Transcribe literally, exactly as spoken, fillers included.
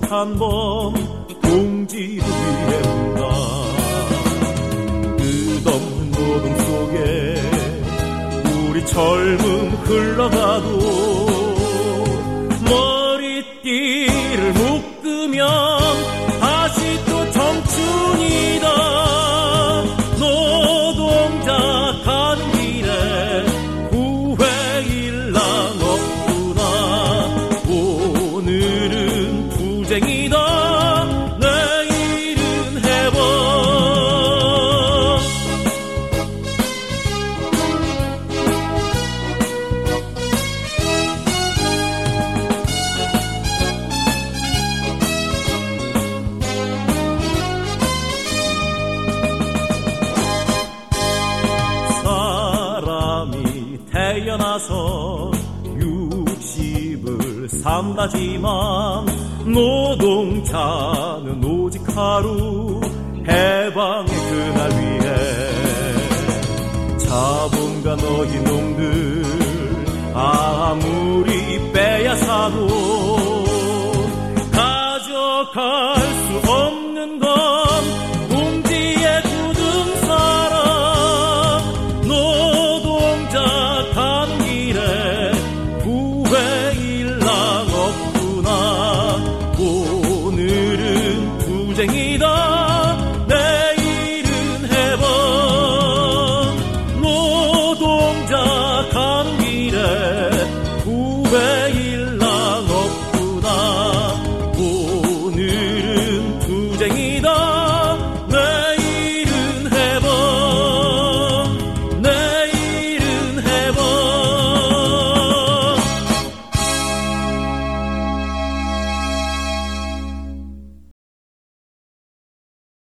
한 번 동지를 위해 운다. 끝없는 노동 속에 우리 젊음 흘러가도 머리띠를 묶으면 다시 또 청춘이다. 노동자 가는 길에 후회일랑 없구나. 오늘은 투쟁이다. 내일은 해방. 태어나서 육십을 산다지만 노동자는 오직 하루 해방의 그날 위해 자본가 너희 놈들 아무리 빼앗아도 가져가